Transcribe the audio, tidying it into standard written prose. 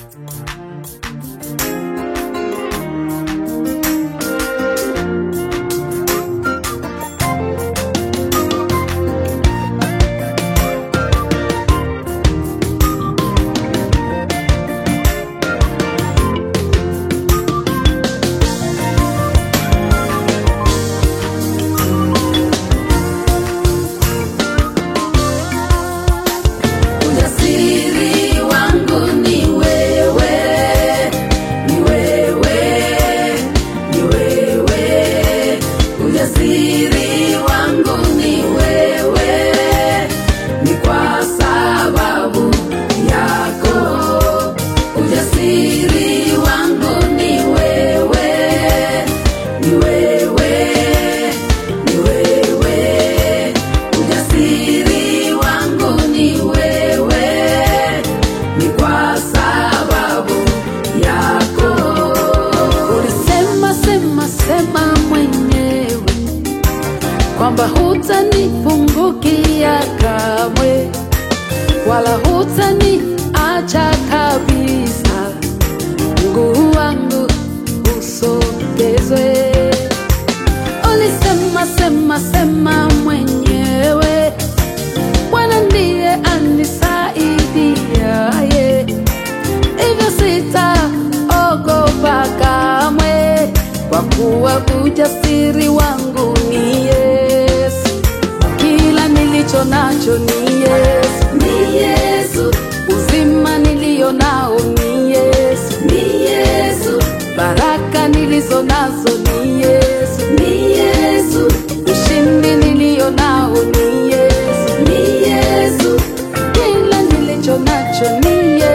kwamba hutanipungukia kamwe, wala hutaniacha kabisa. Mungu wangu usogezwe. Ulisema sema mwenyewe, Bwana ndiye anisaidiaye, hivyo sitaogopa kamwe, kwa kuwa ujasiri wangu ni Yesu. Kila nilicho nacho ni Yesu, ni Yesu. Uzima nilio nao ni Yesu, ni Yesu. Baraka nilizo nazo ni Yesu, ni Yesu. Ushindi nilio nao ni Yesu, ni Yesu. Kila nilicho nacho ni Yesu.